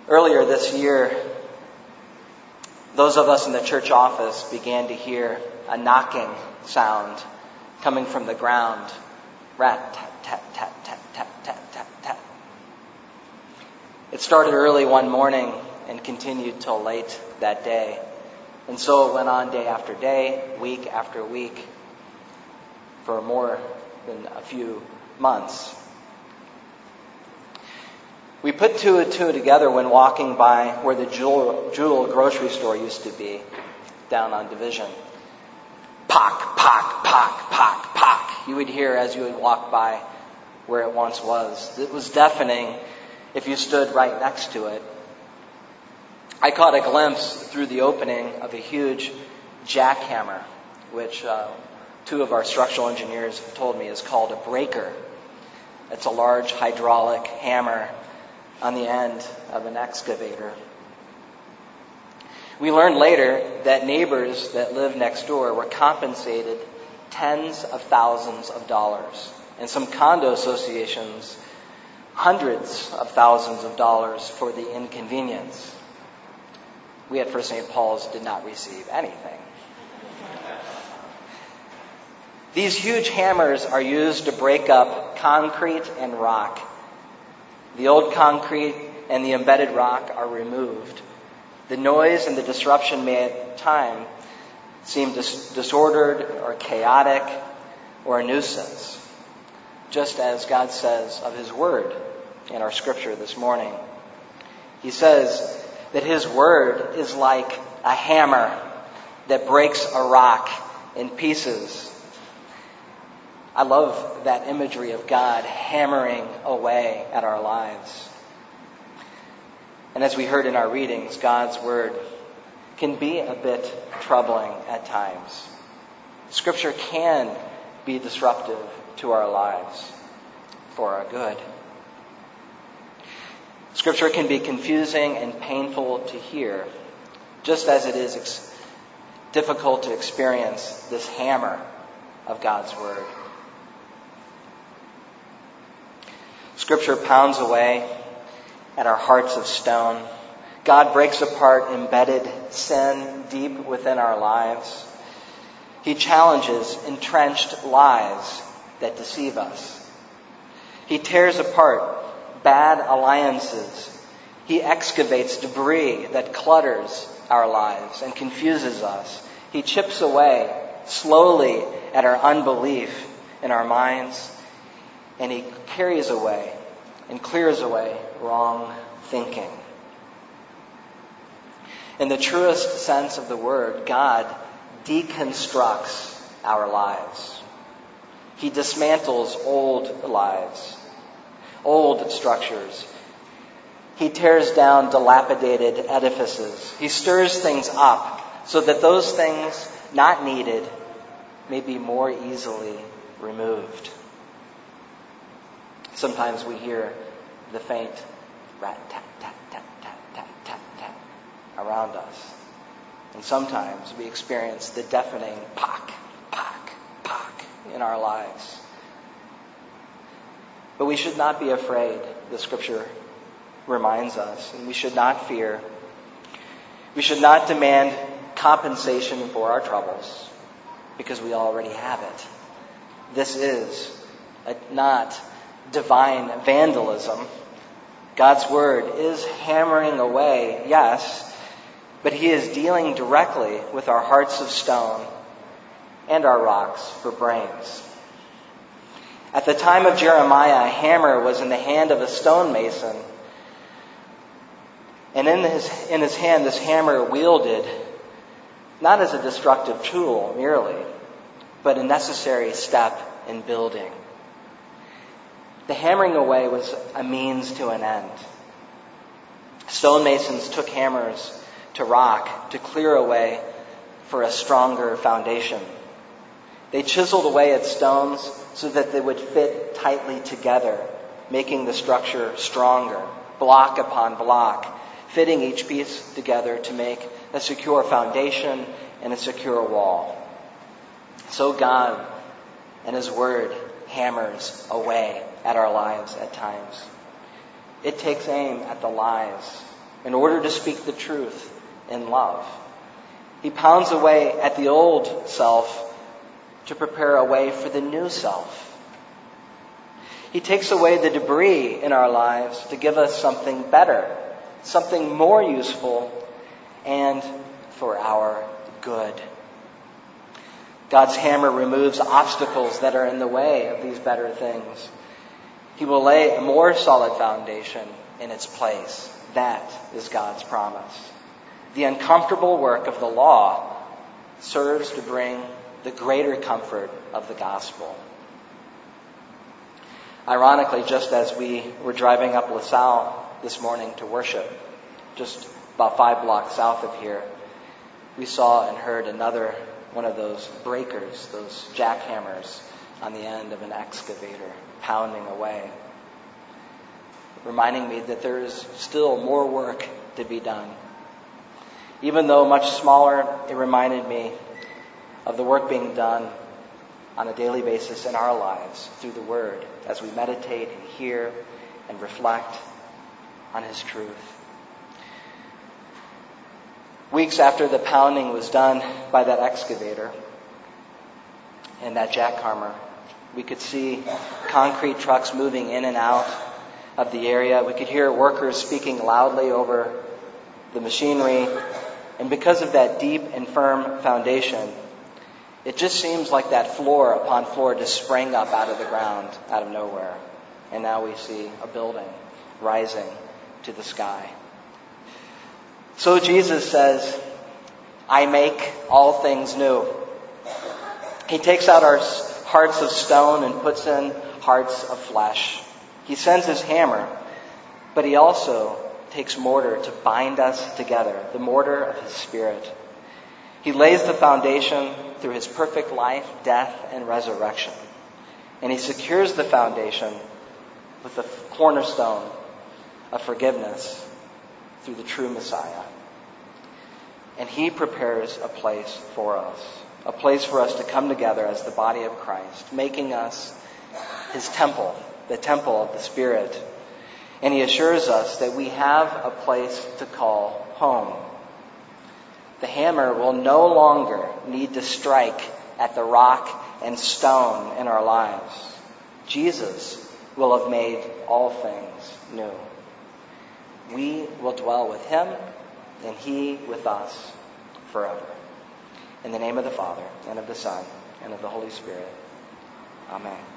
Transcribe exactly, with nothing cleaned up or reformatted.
Earlier this year, those of us in the church office began to hear a knocking sound coming from the ground. Rat, tat, tat, tat, tat, tat, tat, tat, tat. It started early one morning and continued till late that day. And so it went on day after day, week after week, for more than a few months. We put two and two together when walking by where the Jewel, Jewel grocery store used to be, down on Division. Pock, pock, pock, pock, pock. You would hear as you would walk by where it once was. It was deafening if you stood right next to it. I caught a glimpse through the opening of a huge jackhammer, which uh, two of our structural engineers told me is called a breaker. It's a large hydraulic hammer on the end of an excavator. We learned later that neighbors that lived next door were compensated tens of thousands of dollars, and some condo associations hundreds of thousands of dollars for the inconvenience. We at First Saint Paul's did not receive anything. These huge hammers are used to break up concrete and rock. The old concrete and the embedded rock are removed. The noise and the disruption may at times seem dis- disordered or chaotic or a nuisance, just as God says of His Word in our scripture this morning. He says that His Word is like a hammer that breaks a rock in pieces. I love that imagery of God hammering away at our lives. And as we heard in our readings, God's Word can be a bit troubling at times. Scripture can be disruptive to our lives for our good. Scripture can be confusing and painful to hear, just as it is ex- difficult to experience this hammer of God's Word. Scripture pounds away at our hearts of stone. God breaks apart embedded sin deep within our lives. He challenges entrenched lies that deceive us. He tears apart bad alliances. He excavates debris that clutters our lives and confuses us. He chips away slowly at our unbelief in our minds, and He carries away and clears away wrong thinking. In the truest sense of the word, God deconstructs our lives. He dismantles old lives, old structures. He tears down dilapidated edifices. He stirs things up so that those things not needed may be more easily removed. Sometimes we hear the faint rat tat tat tat tat tat tat tat around us. And sometimes we experience the deafening pock, pock, pock in our lives. But we should not be afraid, the Scripture reminds us, and we should not fear. We should not demand compensation for our troubles, because we already have it. This is a, not divine vandalism. God's Word is hammering away, yes, but He is dealing directly with our hearts of stone and our rocks for brains. At the time of Jeremiah, a hammer was in the hand of a stonemason, and in his, in his hand this hammer wielded not as a destructive tool merely, but a necessary step in building. The hammering away was a means to an end. Stonemasons took hammers to rock to clear a way for a stronger foundation. They chiseled away at stones so that they would fit tightly together, making the structure stronger, block upon block, fitting each piece together to make a secure foundation and a secure wall. So God and His Word hammers away at our lives at times. It takes aim at the lies in order to speak the truth in love. He pounds away at the old self to prepare a way for the new self. He takes away the debris in our lives to give us something better, something more useful, and for our good. God's hammer removes obstacles that are in the way of these better things. He will lay a more solid foundation in its place. That is God's promise. The uncomfortable work of the law serves to bring the greater comfort of the gospel. Ironically, just as we were driving up LaSalle this morning to worship, just about five blocks south of here, we saw and heard another one of those breakers, those jackhammers on the end of an excavator pounding away, reminding me that there is still more work to be done. Even though much smaller, it reminded me of the work being done on a daily basis in our lives through the Word as we meditate and hear and reflect on His truth. Weeks after the pounding was done by that excavator and that jackhammer, we could see concrete trucks moving in and out of the area. We could hear workers speaking loudly over the machinery. And because of that deep and firm foundation, it just seems like that floor upon floor just sprang up out of the ground, out of nowhere. And now we see a building rising to the sky. So Jesus says, I make all things new. He takes out our hearts of stone and puts in hearts of flesh. He sends His hammer, but He also takes mortar to bind us together, the mortar of His Spirit. He lays the foundation through His perfect life, death, and resurrection. And He secures the foundation with the cornerstone of forgiveness through the true Messiah. And He prepares a place for us, a place for us to come together as the body of Christ, making us His temple, the temple of the Spirit. And He assures us that we have a place to call home. The hammer will no longer need to strike at the rock and stone in our lives. Jesus will have made all things new. We will dwell with Him and He with us forever. In the name of the Father, and of the Son, and of the Holy Spirit. Amen.